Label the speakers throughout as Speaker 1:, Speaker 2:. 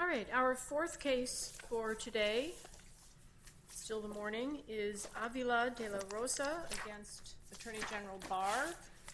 Speaker 1: All right, our fourth case for today, still the morning, is Avila de la Rosa against Attorney General Barr.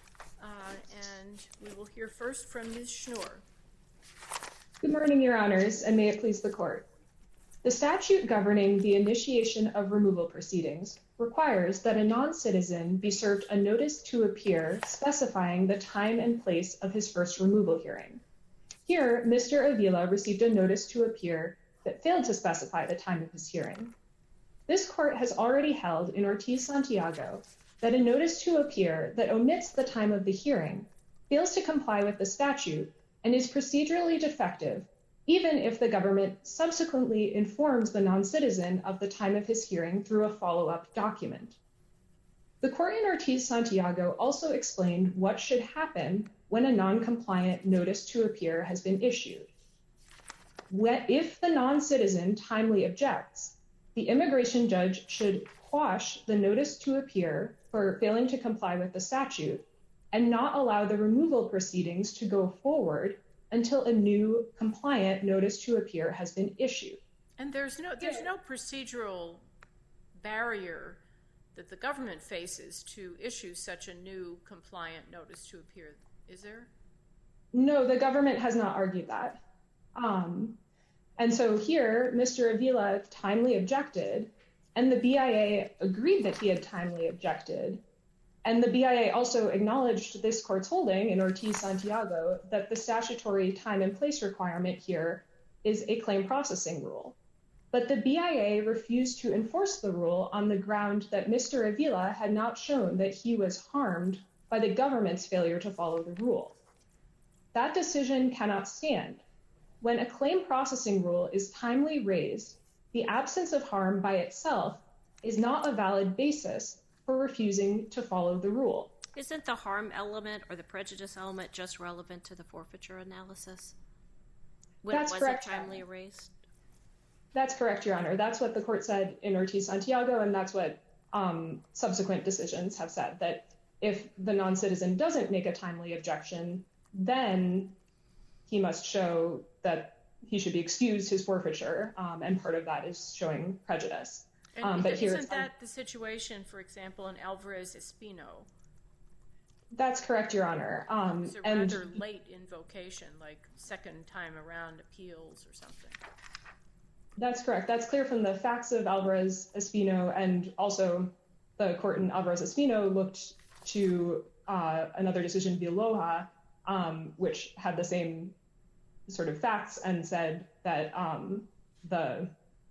Speaker 1: And we will hear first from Ms. Schnur.
Speaker 2: Good morning, Your Honors, and may it please the Court. The statute governing the initiation of removal proceedings requires that a non-citizen be served a notice to appear specifying the time and place of his first removal hearing. Here, Mr. Avila received a notice to appear that failed to specify the time of his hearing. This Court has already held in Ortiz-Santiago that a notice to appear that omits the time of the hearing fails to comply with the statute and is procedurally defective, even if the government subsequently informs the non-citizen of the time of his hearing through a follow-up document. The Court in Ortiz-Santiago also explained what should happen when a non-compliant notice to appear has been issued. If the non-citizen timely objects, the immigration judge should quash the notice to appear for failing to comply with the statute and not allow the removal proceedings to go forward until a new compliant notice to appear has been issued.
Speaker 1: And there's no procedural barrier that the government faces to issue such a new compliant notice to appear, is there?
Speaker 2: No, the government has not argued that. And so here, Mr. Avila timely objected, and the BIA agreed that he had timely objected. And the BIA also acknowledged this Court's holding in Ortiz-Santiago that the statutory time and place requirement here is a claim processing rule. But the BIA refused to enforce the rule on the ground that Mr. Avila had not shown that he was harmed by the government's failure to follow the rule. That decision cannot stand. When a claim processing rule is timely raised, the absence of harm by itself is not a valid basis for refusing to follow the rule.
Speaker 3: Isn't the harm element or the prejudice element just relevant to the forfeiture analysis?
Speaker 2: That's correct.
Speaker 3: Was it timely raised?
Speaker 2: That's correct, Your Honor. That's what the Court said in Ortiz-Santiago, and that's what subsequent decisions have said, that if the non-citizen doesn't make a timely objection, then he must show that he should be excused his forfeiture, and part of that is showing prejudice.
Speaker 1: But isn't that the situation, for example, in Alvarez-Espino?
Speaker 2: That's correct, Your Honor.
Speaker 1: It's a rather late invocation, like second time around appeals or something.
Speaker 2: That's correct. That's clear from the facts of Alvarez-Espino, and also the Court in Alvarez-Espino looked to another decision, Villoja, which had the same sort of facts and said that the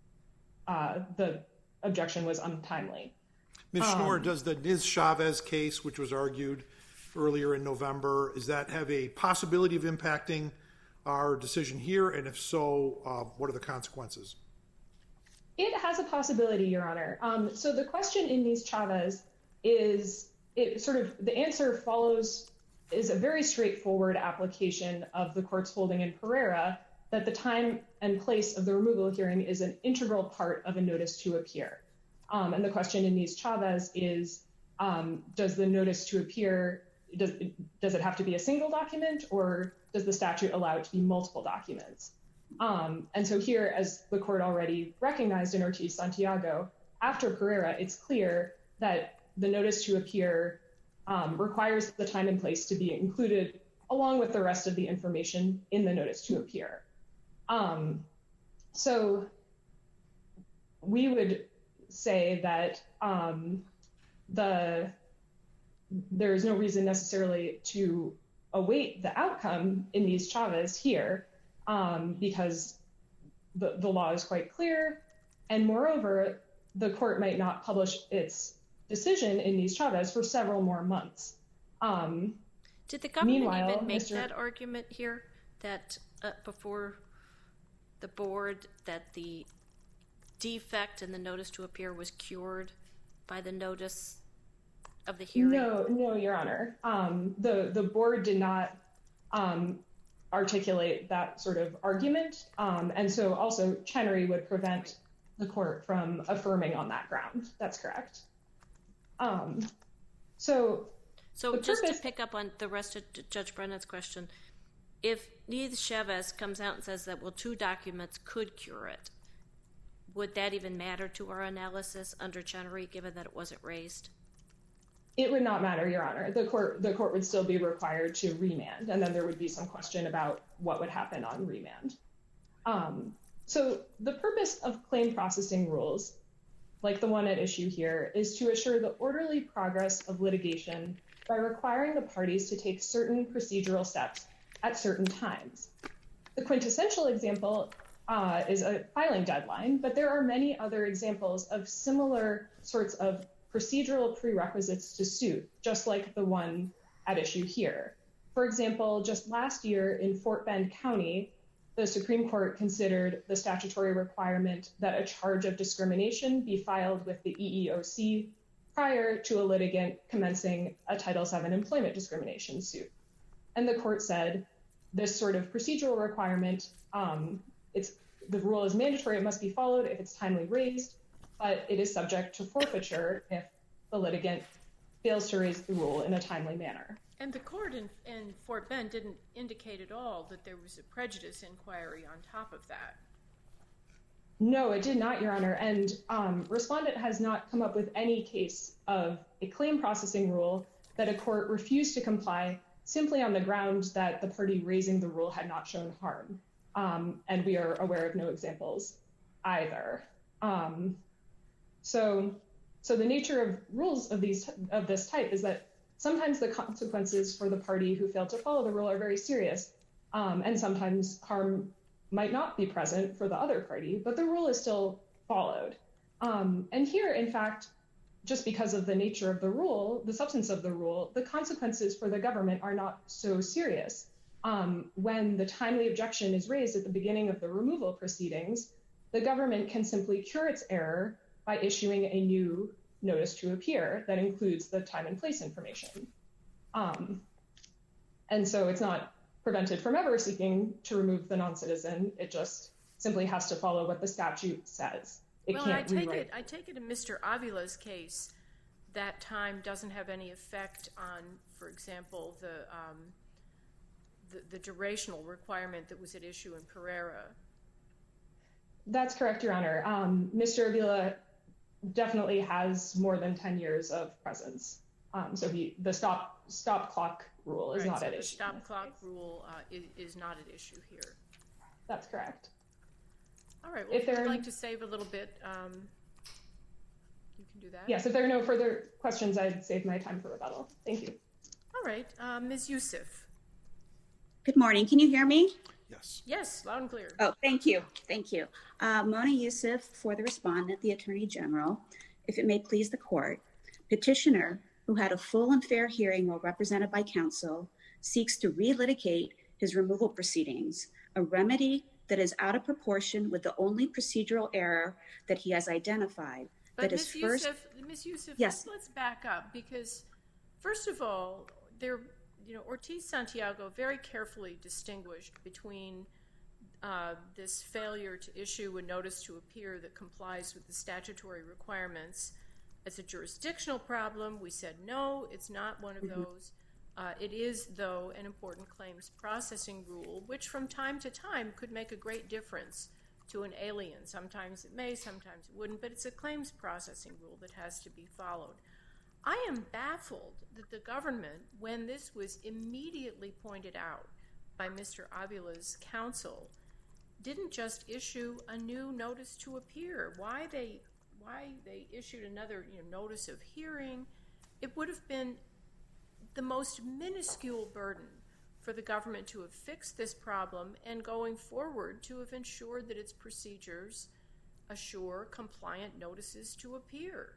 Speaker 2: objection was untimely.
Speaker 4: Ms. Schnur, does the Ms. Chavez case, which was argued earlier in November, does that have a possibility of impacting our decision here? And if so, what are the consequences?
Speaker 2: It has a possibility, Your Honor. So the question in Ms. Chavez is, the answer is a very straightforward application of the Court's holding in Pereira that the time and place of the removal hearing is an integral part of a notice to appear. And the question in Ms. Chavez is, does the notice to appear, does it have to be a single document, or does the statute allow it to be multiple documents? And so here, as the Court already recognized in Ortiz-Santiago, after Pereira, it's clear that the notice to appear requires the time and place to be included along with the rest of the information in the notice to appear. So we would say that there is no reason necessarily to await the outcome in Ms. Chavez here, because the law is quite clear, and moreover, the Court might not publish its decision in Ms. Chavez for several more months.
Speaker 3: Did the government even make that argument here, that before the board, that the defect in the notice to appear was cured by the notice of the hearing?
Speaker 2: No, Your Honor. The board did not articulate that sort of argument, and so also Chenery would prevent the Court from affirming on that ground. That's correct.
Speaker 3: So just to pick up on the rest of Judge Brennan's question, if Niz Chavez comes out and says that, well, 2 documents could cure it, would that even matter to our analysis under Chenery, given that it wasn't raised?
Speaker 2: It would not matter, Your Honor. The court would still be required to remand, and then there would be some question about what would happen on remand. So the purpose of claim processing rules, like the one at issue here, is to assure the orderly progress of litigation by requiring the parties to take certain procedural steps at certain times. The quintessential example is a filing deadline, but there are many other examples of similar sorts of procedural prerequisites to suit, just like the one at issue here. For example, just last year in Fort Bend County, the Supreme Court considered the statutory requirement that a charge of discrimination be filed with the EEOC prior to a litigant commencing a Title VII employment discrimination suit. And the court said this sort of procedural requirement, the rule is mandatory, it must be followed if it's timely raised, but it is subject to forfeiture if the litigant fails to raise the rule in a timely manner.
Speaker 1: And the court in Fort Bend didn't indicate at all that there was a prejudice inquiry on top of that.
Speaker 2: No, it did not, Your Honor. And respondent has not come up with any case of a claim processing rule that a court refused to comply simply on the ground that the party raising the rule had not shown harm. And we are aware of no examples either. So the nature of rules of this type is that sometimes the consequences for the party who failed to follow the rule are very serious, and sometimes harm might not be present for the other party, but the rule is still followed. And here, in fact, just because of the nature of the rule, the substance of the rule, the consequences for the government are not so serious. When the timely objection is raised at the beginning of the removal proceedings, the government can simply cure its error by issuing a new notice to appear that includes the time and place information. And so it's not prevented from ever seeking to remove the non-citizen. It just simply has to follow what the statute says.
Speaker 1: I take it in Mr. Avila's case, that time doesn't have any effect on, for example, the durational requirement that was at issue in Pereira.
Speaker 2: That's correct, Your Honor. Mr. Avila definitely has more than 10 years of presence. So the stop clock rule is not at issue. The
Speaker 1: stop clock rule is not at issue here.
Speaker 2: That's correct.
Speaker 1: All right. Well, if you'd like to save a little bit, you can do that.
Speaker 2: Yes, if there are no further questions, I'd save my time for rebuttal. Thank you.
Speaker 1: All right. Ms. Youssef.
Speaker 5: Good morning. Can you hear me?
Speaker 4: Yes.
Speaker 1: Yes, loud and clear.
Speaker 5: Oh, thank you. Thank you. Mona Youssef for the respondent, the Attorney General. If it may please the court, petitioner, who had a full and fair hearing while represented by counsel, seeks to relitigate his removal proceedings, a remedy that is out of proportion with the only procedural error that he has identified.
Speaker 1: But Ms. Youssef, yes. Let's back up, because first of all, Ortiz-Santiago very carefully distinguished between this failure to issue a notice to appear that complies with the statutory requirements as a jurisdictional problem. We said, no, it's not one of those. It is, though, an important claims processing rule, which from time to time could make a great difference to an alien. Sometimes it may, sometimes it wouldn't, but it's a claims processing rule that has to be followed. I am baffled that the government, when this was immediately pointed out by Mr. Avila's counsel, didn't just issue a new notice to appear. Why they issued another notice of hearing? It would have been the most minuscule burden for the government to have fixed this problem and going forward to have ensured that its procedures assure compliant notices to appear.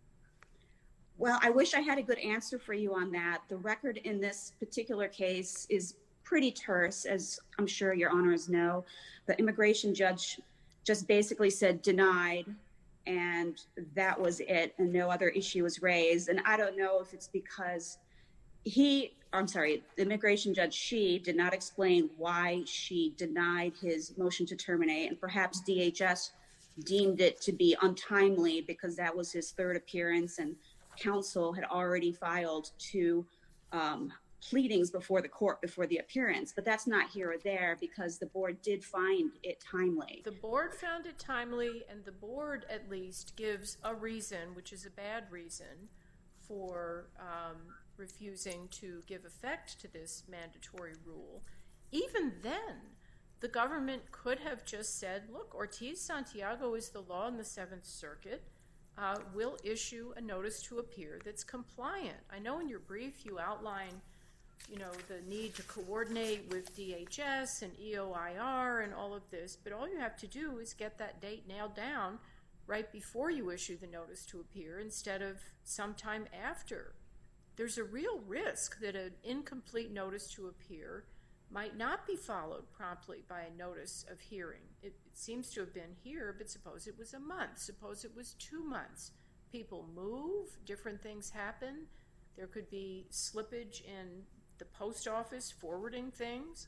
Speaker 5: Well, I wish I had a good answer for you on that. The record in this particular case is pretty terse, as I'm sure your honors know. The immigration judge just basically said denied, and that was it, and no other issue was raised. And I don't know if it's because the immigration judge, she did not explain why she denied his motion to terminate, and perhaps DHS deemed it to be untimely because that was his third appearance and counsel had already filed two pleadings before the court before the appearance, but that's not here or there because the board did find it timely.
Speaker 1: The board found it timely, and the board at least gives a reason, which is a bad reason, for refusing to give effect to this mandatory rule. Even then, the government could have just said, look, Ortiz-Santiago is the law in the Seventh Circuit. We'll issue a notice to appear that's compliant. I know in your brief you outline, the need to coordinate with DHS and EOIR and all of this, but all you have to do is get that date nailed down right before you issue the notice to appear instead of sometime after. There's a real risk that an incomplete notice to appear might not be followed promptly by a notice of hearing. It seems to have been here, but suppose it was a month, suppose it was 2 months. People move, different things happen. There could be slippage in the post office forwarding things.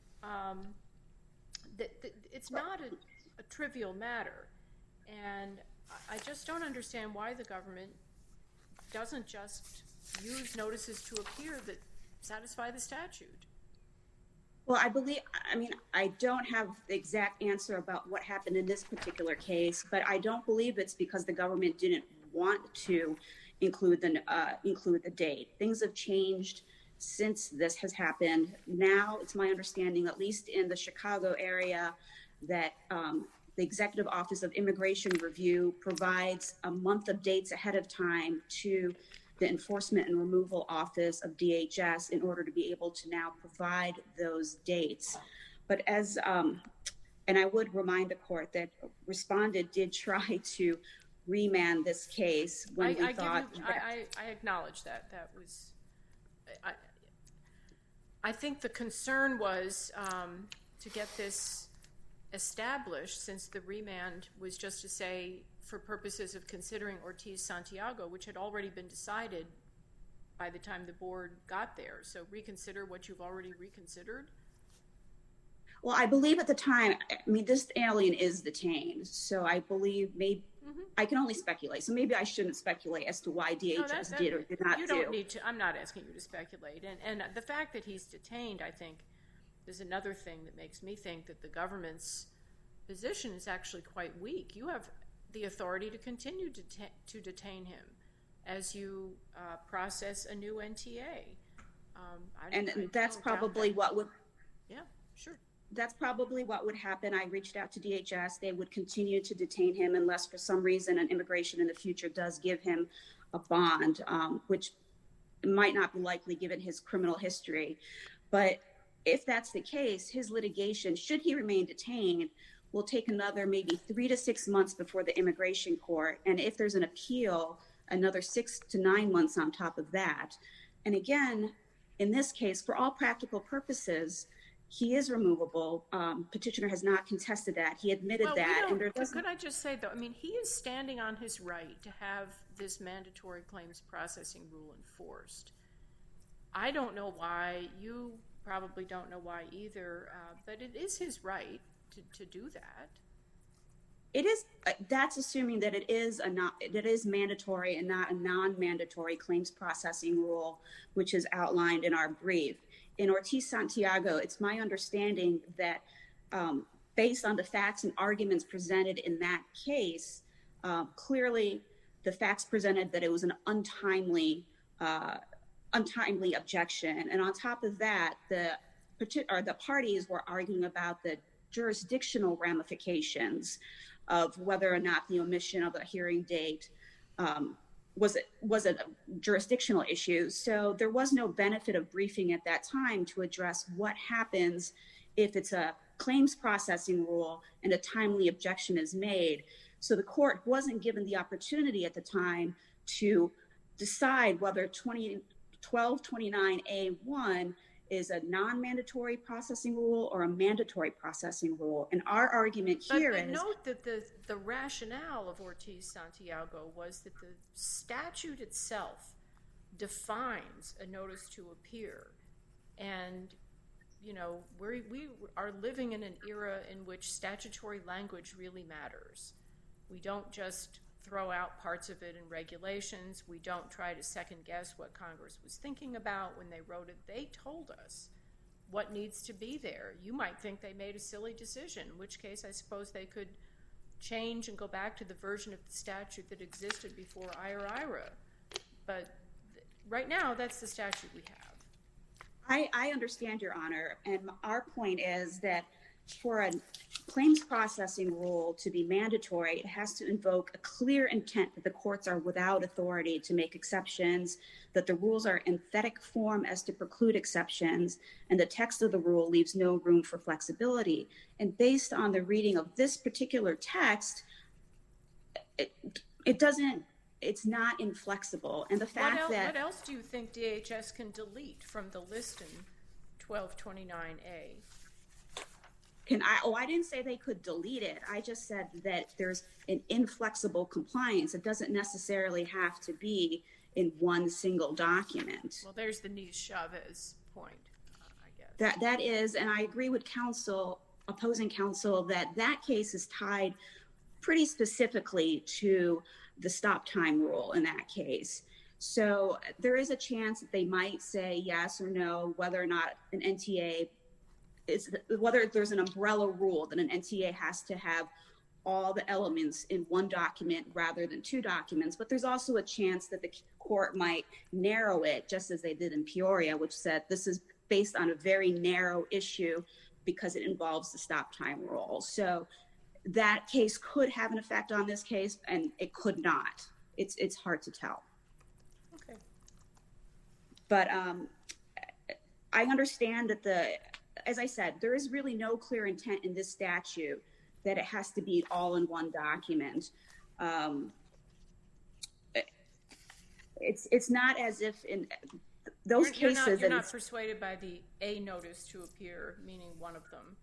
Speaker 1: It's not a trivial matter. And I just don't understand why the government doesn't just use notices to appear that satisfy the statute.
Speaker 5: Well, I don't have the exact answer about what happened in this particular case, but I don't believe it's because the government didn't want to include the date. Things have changed since this has happened. Now it's my understanding, at least in the Chicago area, that the Executive Office of Immigration Review provides a month of dates ahead of time to the Enforcement and Removal Office of DHS in order to be able to now provide those dates. But and I would remind the court that Respondent did try to remand this case when we thought...
Speaker 1: I acknowledge that. That was... I think the concern was to get this established, since the remand was just to say, for purposes of considering Ortiz-Santiago, which had already been decided by the time the board got there. So reconsider what you've already reconsidered?
Speaker 5: Well, I believe at the time, this alien is detained. So I believe I can only speculate. So maybe I shouldn't speculate as to why DHS did or did not do.
Speaker 1: You don't need to. I'm not asking you to speculate. And the fact that he's detained, I think, is another thing that makes me think that the government's position is actually quite weak. You have the authority to continue to detain him as you process a new NTA.
Speaker 5: That's probably what would...
Speaker 1: Yeah, sure.
Speaker 5: That's probably what would happen. I reached out to DHS. They would continue to detain him unless for some reason an immigration in the future does give him a bond, which might not be likely given his criminal history. But if that's the case, his litigation, should he remain detained, will take another maybe 3 to 6 months before the immigration court. And if there's an appeal, another 6 to 9 months on top of that. And again, in this case, for all practical purposes, he is removable. Petitioner has not contested that. He admitted that.
Speaker 1: Could I just say, though, he is standing on his right to have this mandatory claims processing rule enforced. I don't know why. You probably don't know why either, but it is his right to do that.
Speaker 5: It is. That's assuming that it is mandatory and not a non-mandatory claims processing rule, which is outlined in our brief. In Ortiz-Santiago, it's my understanding that based on the facts and arguments presented in that case, clearly the facts presented that it was an untimely objection. And on top of that, the parties were arguing about the jurisdictional ramifications of whether or not the omission of a hearing date was a jurisdictional issue. So there was no benefit of briefing at that time to address what happens if it's a claims processing rule and a timely objection is made. So the court wasn't given the opportunity at the time to decide whether 1229A1 is a non-mandatory processing rule or a mandatory processing rule. And our argument here is... But
Speaker 1: note that the rationale of Ortiz-Santiago was that the statute itself defines a notice to appear. And, we are living in an era in which statutory language really matters. We don't just throw out parts of it in regulations. We don't try to second guess what Congress was thinking about when they wrote it. They told us what needs to be there. You might think they made a silly decision, in which case I suppose they could change and go back to the version of the statute that existed before IRA. But right now, that's the statute we have.
Speaker 5: I understand, Your Honor, and our point is that for a claims processing rule to be mandatory, it has to invoke a clear intent that the courts are without authority to make exceptions, that the rules are in emphatic form as to preclude exceptions, and the text of the rule leaves no room for flexibility. And based on the reading of this particular text, it's not inflexible. And the fact
Speaker 1: what else do you think DHS can delete from the list in 1229A?
Speaker 5: I didn't say they could delete it. I just said that there's an inflexible compliance. It doesn't necessarily have to be in one single document.
Speaker 1: Well, there's the Niz-Chavez point, I guess.
Speaker 5: That is, and I agree with opposing counsel, that case is tied pretty specifically to the stop time rule in that case. So there is a chance that they might say yes or no, whether or not an NTA whether there's an umbrella rule that an NTA has to have all the elements in one document rather than two documents. But there's also a chance that the court might narrow it, just as they did in Peoria, which said this is based on a very narrow issue because it involves the stop time rule. So that case could have an effect on this case, and it could not. It's hard to tell.
Speaker 1: Okay.
Speaker 5: But I understand that as I said, there is really no clear intent in this statute that it has to be all in one document. It's not as if in those cases...
Speaker 1: You're not persuaded by the A notice to appear, meaning one of them.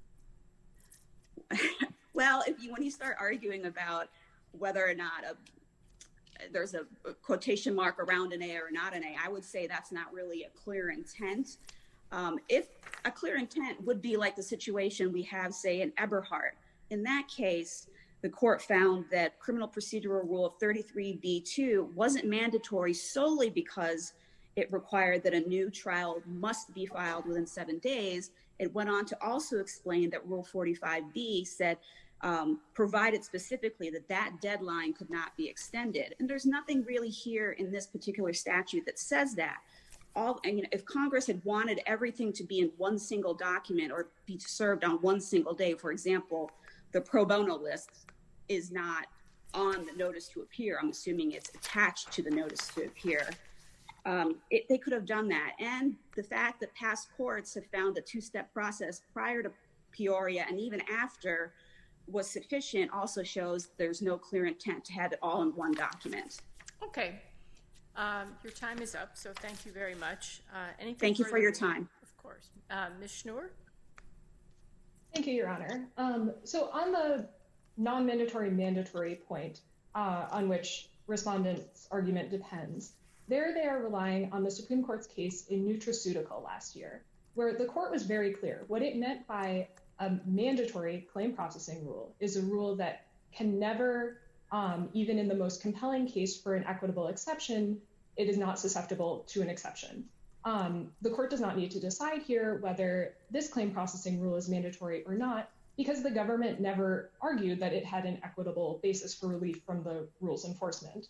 Speaker 5: Well, when you start arguing about whether or not there's a quotation mark around an A or not an A, I would say that's not really a clear intent. If a clear intent would be like the situation we have, say, in Eberhardt. In that case, the court found that criminal procedural rule 33B2 wasn't mandatory solely because it required that a new trial must be filed within 7 days. It went on to also explain that Rule 45B said, provided specifically that deadline could not be extended. And there's nothing really here in this particular statute that says that. If Congress had wanted everything to be in one single document or be served on one single day, for example, the pro bono list is not on the notice to appear. I'm assuming it's attached to the notice to appear. They could have done that. And the fact that past courts have found the two-step process prior to Peoria and even after was sufficient also shows there's no clear intent to have it all in one document.
Speaker 1: Okay. Your time is up, so thank you very much.
Speaker 5: Thank you for your time.
Speaker 1: Of course. Ms. Schnur?
Speaker 2: Thank you, Your Honor. So on the non-mandatory mandatory point on which respondents' argument depends, they are relying on the Supreme Court's case in Nutraceutical last year, where the court was very clear. What it meant by a mandatory claim processing rule is a rule that can never, even in the most compelling case for an equitable exception, it is not susceptible to an exception. The court does not need to decide here whether this claim processing rule is mandatory or not, because the government never argued that it had an equitable basis for relief from the rule's enforcement.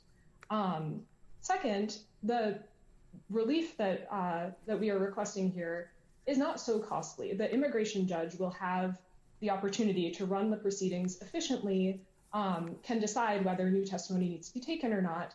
Speaker 2: Second, the relief that we are requesting here is not so costly. The immigration judge will have the opportunity to run the proceedings efficiently, can decide whether new testimony needs to be taken or not.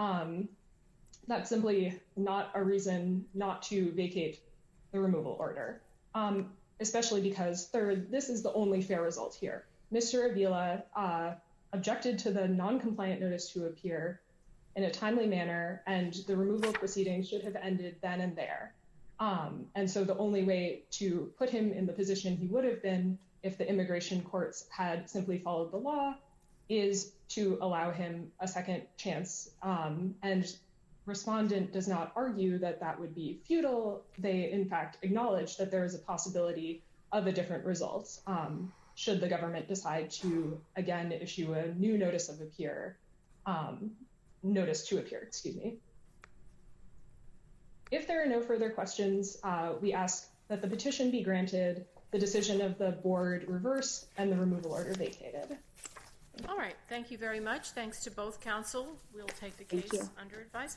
Speaker 2: That's simply not a reason not to vacate the removal order, especially because, third, this is the only fair result here. Mr. Avila objected to the non-compliant notice to appear in a timely manner, and the removal proceedings should have ended then and there. And so the only way to put him in the position he would have been if the immigration courts had simply followed the law is to allow him a second chance. And respondent does not argue that that would be futile. They, in fact, acknowledge that there is a possibility of a different result should the government decide to, again, issue a new notice of appear notice to appear, excuse me. If there are no further questions, we ask that the petition be granted, the decision of the board reversed, and the removal order vacated.
Speaker 1: All right, thank you very much. Thanks to both counsel. We'll take the case under advisement.